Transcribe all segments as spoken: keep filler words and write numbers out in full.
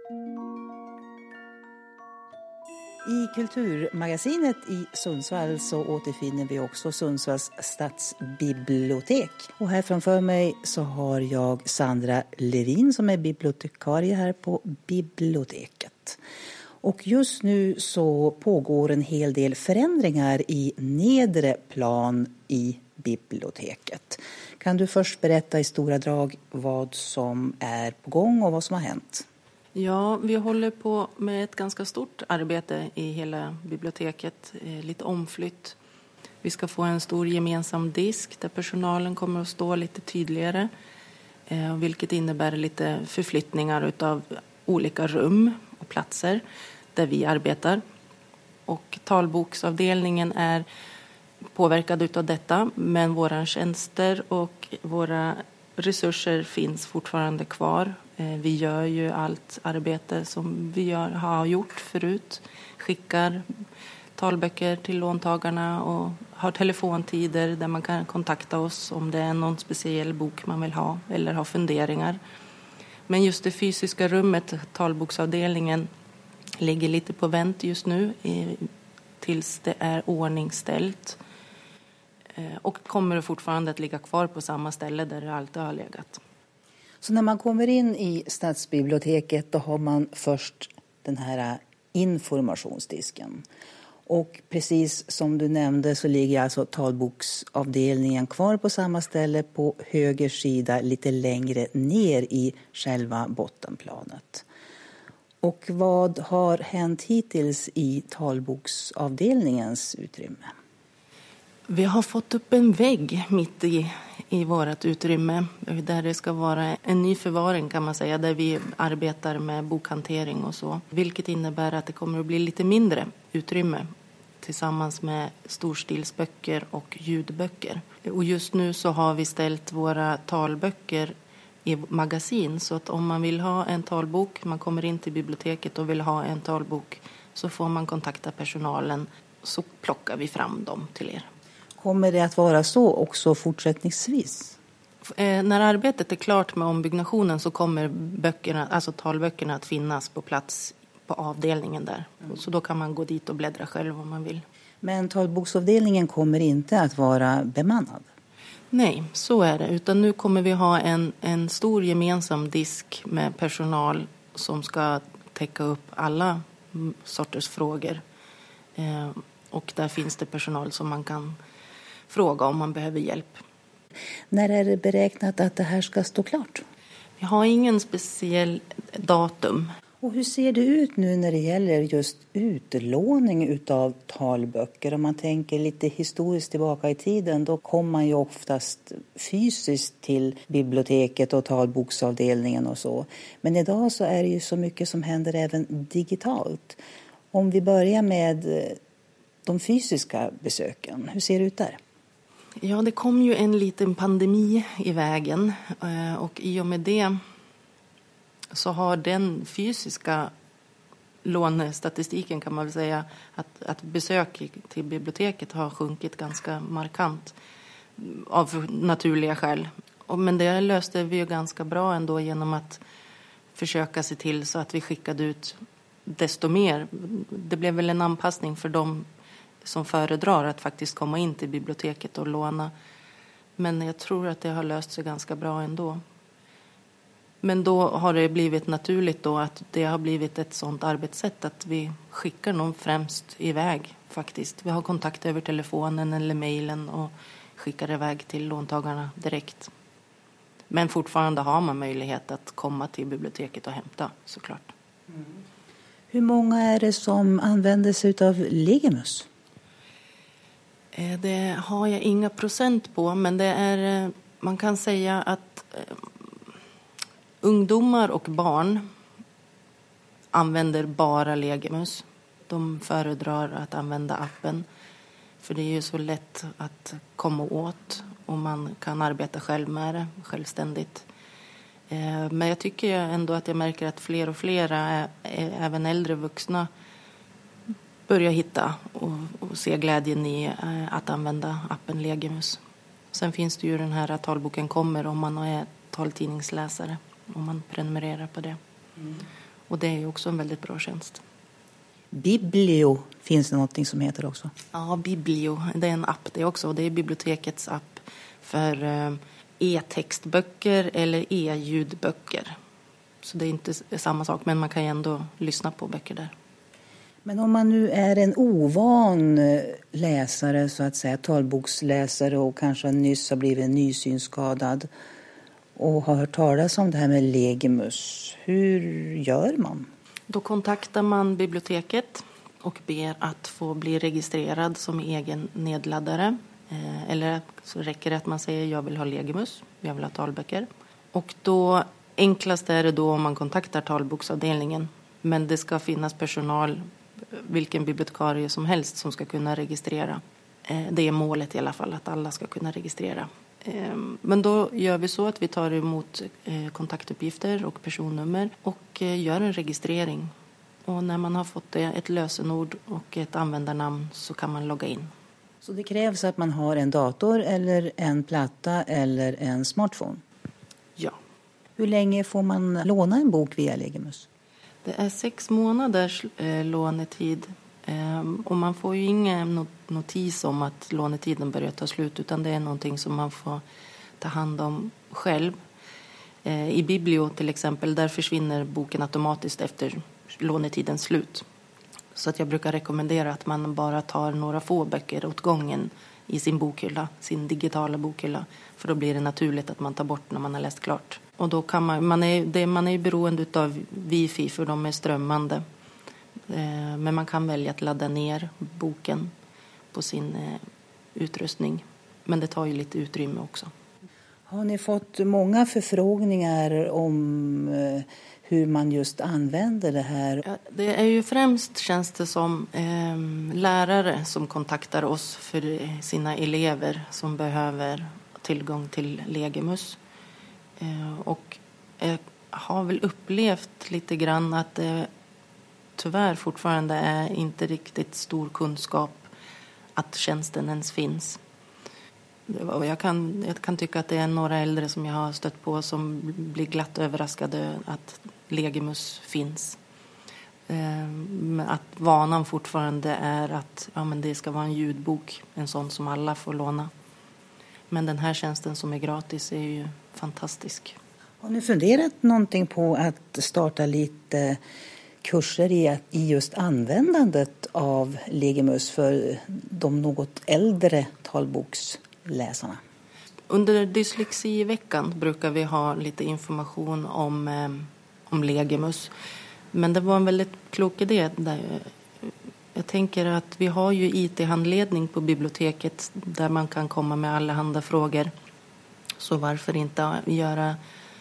I Kulturmagasinet i Sundsvall så återfinner vi också Sundsvalls stadsbibliotek. Och här framför mig så har jag Sandra Levin som är bibliotekarie här på biblioteket. Och just nu så pågår en hel del förändringar i nedre plan i biblioteket. Kan du först berätta i stora drag vad som är på gång och vad som har hänt? Ja, vi håller på med ett ganska stort arbete i hela biblioteket, lite omflytt. Vi ska få en stor gemensam disk där personalen kommer att stå lite tydligare, vilket innebär lite förflyttningar av olika rum och platser där vi arbetar. Och talboksavdelningen är påverkad av detta, men våra tjänster och våra resurser finns fortfarande kvar. Vi gör ju allt arbete som vi gör, har gjort förut. Skickar talböcker till låntagarna och har telefontider där man kan kontakta oss om det är någon speciell bok man vill ha eller har funderingar. Men just det fysiska rummet, talboksavdelningen, ligger lite på vänt just nu tills det är ordningställt. Och kommer fortfarande att ligga kvar på samma ställe där det alltid har legat. Så när man kommer in i stadsbiblioteket då har man först den här informationsdisken. Och precis som du nämnde så ligger alltså talboksavdelningen kvar på samma ställe på höger sida lite längre ner i själva bottenplanet. Och vad har hänt hittills i talboksavdelningens utrymme? Vi har fått upp en vägg mitt i, i vårt utrymme där det ska vara en ny förvaring kan man säga, där vi arbetar med bokhantering och så. Vilket innebär att det kommer att bli lite mindre utrymme tillsammans med storstilsböcker och ljudböcker. Och just nu så har vi ställt våra talböcker i magasin så att om man vill ha en talbok, man kommer in till biblioteket och vill ha en talbok så får man kontakta personalen så plockar vi fram dem till er. Kommer det att vara så också fortsättningsvis? Eh, när arbetet är klart med ombyggnationen så kommer böckerna, alltså talböckerna att finnas på plats på avdelningen där. Mm. Så då kan man gå dit och bläddra själv om man vill. Men talboksavdelningen kommer inte att vara bemannad? Nej, så är det. Utan nu kommer vi ha en, en stor gemensam disk med personal som ska täcka upp alla sorters frågor. Eh, och där finns det personal som man kan fråga om man behöver hjälp. När är det beräknat att det här ska stå klart? Vi har ingen speciell datum. Och hur ser det ut nu när det gäller just utlåning utav talböcker? Om man tänker lite historiskt tillbaka i tiden, då kom man ju oftast fysiskt till biblioteket och talboksavdelningen och så. Men idag så är det ju så mycket som händer även digitalt. Om vi börjar med de fysiska besöken, hur ser det ut där? Ja, det kom ju en liten pandemi i vägen och i och med det så har den fysiska lånestatistiken kan man väl säga att, att besök till biblioteket har sjunkit ganska markant av naturliga skäl. Men det löste vi ju ganska bra ändå genom att försöka se till så att vi skickade ut desto mer. Det blev väl en anpassning för dem som föredrar att faktiskt komma in till biblioteket och låna. Men jag tror att det har löst sig ganska bra ändå. Men då har det blivit naturligt då att det har blivit ett sådant arbetssätt att vi skickar någon främst iväg faktiskt. Vi har kontakt över telefonen eller mejlen och skickar iväg till låntagarna direkt. Men fortfarande har man möjlighet att komma till biblioteket och hämta såklart. Mm. Hur många är det som använder sig av Legimus? Det har jag inga procent på, men det är, man kan säga att ungdomar och barn använder bara Legimus. De föredrar att använda appen. För det är ju så lätt att komma åt och man kan arbeta själv med det, självständigt. Men jag tycker ändå att jag märker att fler och fler, även äldre vuxna, börjar hitta och, och se glädjen i att använda appen Legimus. Sen finns det ju den här att talboken kommer om man är taltidningsläsare, om man prenumererar på det. Mm. Och det är ju också en väldigt bra tjänst. Biblio finns det någonting som heter också? Ja, Biblio. Det är en app det också. Det är bibliotekets app för e-textböcker eller e-ljudböcker. Så det är inte samma sak, men man kan ju ändå lyssna på böcker där. Men om man nu är en ovan läsare, så att säga, talboksläsare och kanske nyss har blivit nysynskadad och har hört talas om det här med Legimus, hur gör man? Då kontaktar man biblioteket och ber att få bli registrerad som egen nedladdare. Eller så räcker det att man säger jag vill ha Legimus, jag vill ha talböcker. Och då enklast är det då om man kontaktar talboksavdelningen. Men det ska finnas personal, vilken bibliotekarie som helst, som ska kunna registrera. Det är målet i alla fall, att alla ska kunna registrera. Men då gör vi så att vi tar emot kontaktuppgifter och personnummer och gör en registrering. Och när man har fått det, ett lösenord och ett användarnamn, så kan man logga in. Så det krävs att man har en dator eller en platta eller en smartphone? Ja. Hur länge får man låna en bok via Legimus? Det är sex månaders eh, lånetid. Eh, och man får ju ingen notis om att lånetiden börjar ta slut, utan det är någonting som man får ta hand om själv. Eh, I Biblio till exempel, där försvinner boken automatiskt efter lånetidens slut. Så att jag brukar rekommendera att man bara tar några få böcker åt gången i sin bokhylla, sin digitala bokhylla. För då blir det naturligt att man tar bort när man har läst klart. Och då kan man, man är, det, man är beroende av wifi för de är strömmande. Eh, men man kan välja att ladda ner boken på sin eh, utrustning. Men det tar ju lite utrymme också. Har ni fått många förfrågningar om eh, hur man just använder det här? Ja, det är ju främst, känns det som, eh, lärare som kontaktar oss för sina elever som behöver tillgång till Legimus. Eh, och jag har väl upplevt lite grann att det tyvärr fortfarande är inte riktigt stor kunskap att tjänsten ens finns. Och jag kan, jag kan tycka att det är några äldre som jag har stött på som blir glatt överraskade att Legimus finns. Men att vanan fortfarande är att ja, men det ska vara en ljudbok, en sån som alla får låna. Men den här tjänsten som är gratis är ju fantastisk. Har ni funderat någonting på att starta lite kurser i, i just användandet av Legimus för de något äldre talboksläsarna? Under dyslexiveckan brukar vi ha lite information om, eh, om Legimus. Men det var en väldigt klok idé. Där jag tänker att vi har ju I T-handledning på biblioteket där man kan komma med alla handa frågor. Så varför inte göra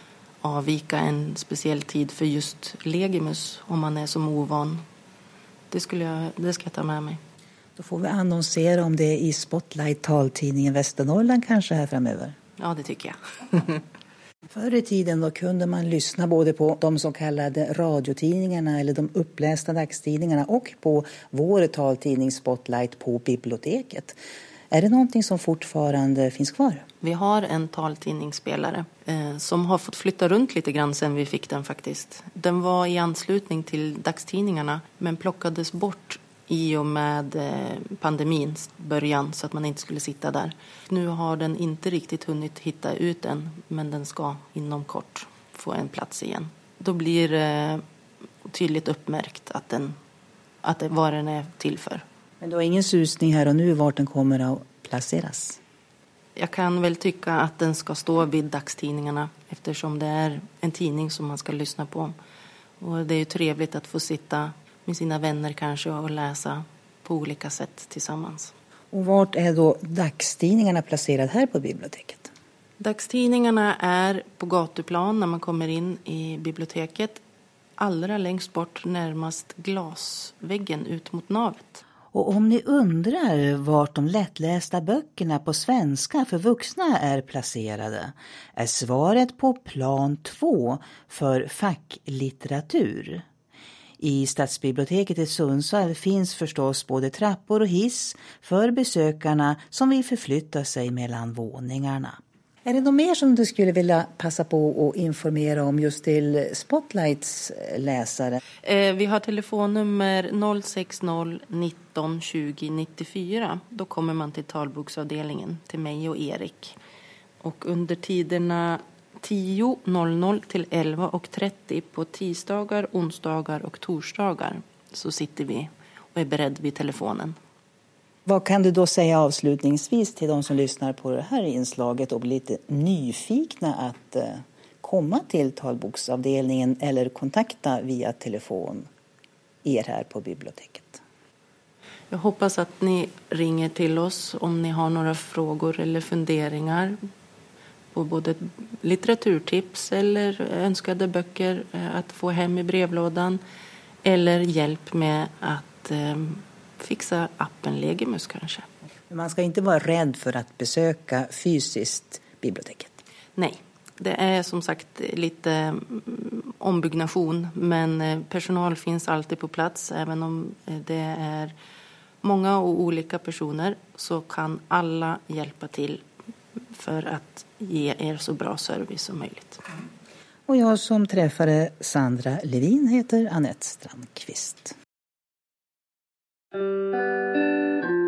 avvika en speciell tid för just Legimus om man är som ovan. Det, skulle jag, det ska jag ta med mig. Då får vi annonsera om det i Spotlight taltidningen Västernorrland kanske här framöver. Ja, det tycker jag. Förr i tiden då kunde man lyssna både på de så kallade radiotidningarna eller de upplästa dagstidningarna och på vår taltidning Spotlight på biblioteket. Är det någonting som fortfarande finns kvar? Vi har en taltidningsspelare eh, som har fått flytta runt lite grann sen vi fick den faktiskt. Den var i anslutning till dagstidningarna men plockades bort i och med eh, pandemins början så att man inte skulle sitta där. Nu har den inte riktigt hunnit hitta ut än, men den ska inom kort få en plats igen. Då blir det eh, tydligt uppmärkt att den, att det, vad den är till för. Men du har ingen susning här och nu vart den kommer att placeras? Jag kan väl tycka att den ska stå vid dagstidningarna eftersom det är en tidning som man ska lyssna på. Och det är ju trevligt att få sitta med sina vänner kanske och läsa på olika sätt tillsammans. Och vart är då dagstidningarna placerade här på biblioteket? Dagstidningarna är på gatuplan när man kommer in i biblioteket. Allra längst bort närmast glasväggen ut mot navet. Och om ni undrar vart de lättlästa böckerna på svenska för vuxna är placerade är svaret på plan två för facklitteratur. I Stadsbiblioteket i Sundsvall finns förstås både trappor och hiss för besökarna som vill förflytta sig mellan våningarna. Är det något mer som du skulle vilja passa på att informera om just till Spotlights läsare? Eh, vi har telefonnummer noll sex noll nitton tjugo nittiofyra. Då kommer man till talboksavdelningen, till mig och Erik. Och under tiderna tio till elva trettio på tisdagar, onsdagar och torsdagar så sitter vi och är beredda vid telefonen. Vad kan du då säga avslutningsvis till de som lyssnar på det här inslaget och blir lite nyfikna att uh, komma till talboksavdelningen eller kontakta via telefon er här på biblioteket? Jag hoppas att ni ringer till oss om ni har några frågor eller funderingar på både litteraturtips eller önskade böcker att få hem i brevlådan eller hjälp med att um, fixa appen Legimus kanske. Man ska inte vara rädd för att besöka fysiskt biblioteket. Nej, det är som sagt lite ombyggnation, men personal finns alltid på plats. Även om det är många och olika personer så kan alla hjälpa till för att ge er så bra service som möjligt. Och jag som träffade Sandra Levin heter Anette Strandqvist. Thank you.